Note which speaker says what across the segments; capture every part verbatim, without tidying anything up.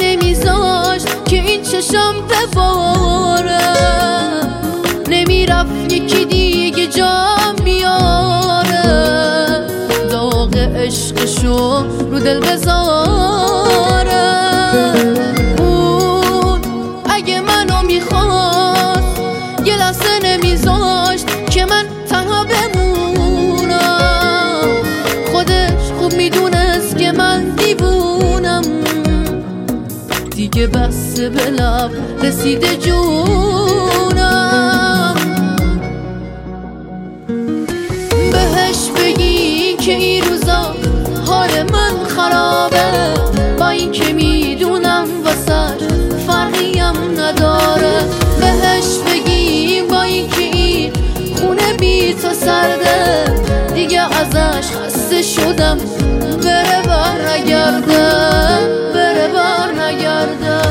Speaker 1: نمیذاشت که این چشم بباره، نمیرفت یکی دیگه جام بیاره، داغ عشقشو رو دل بذاره. اون اگه منو میخواست یه لحظه نمیذاشت که من تنها بمونم، خودش خوب میدونست که من دیوونم، دیگه بس به لب رسیده جونم. بهش بگی که این روزا حال من خرابه، با این که میدونم واسش فرقیم نداره. بهش بگی با این که این خونه بی تو سرده، دیگه ازش خسته شدم، بره بر نگرده، بره بر نگرده.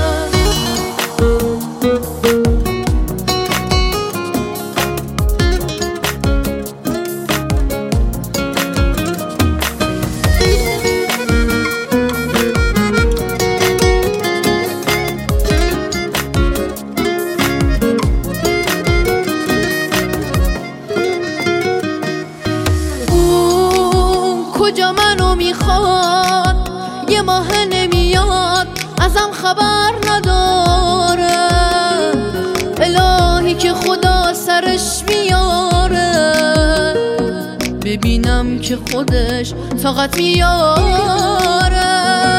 Speaker 1: کجا منو میخواد یه ماه نمیاد، ازم خبر نداره، الهی که خدا سرش بیاره، ببینم که خودش طاقت میاره.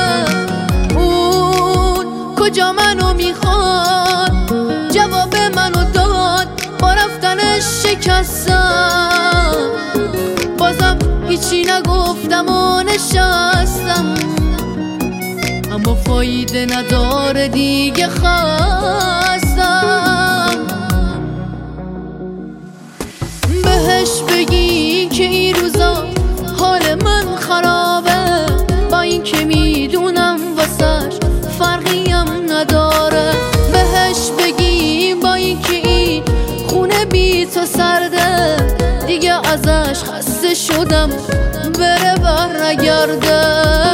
Speaker 1: اون کجا منو میخواد جواب منو داد، با رفتنش شکستم، بازم هیچی نگفتم و نشستم، اما فایده نداره دیگه خستم. بهش بگی که این روزا حال من خرابه، با این که میدونم واسش فرقیم نداره. بهش بگی با این که این خونه بی تو سرده، دیگه ازش خسته شدم، بره بر نگرده.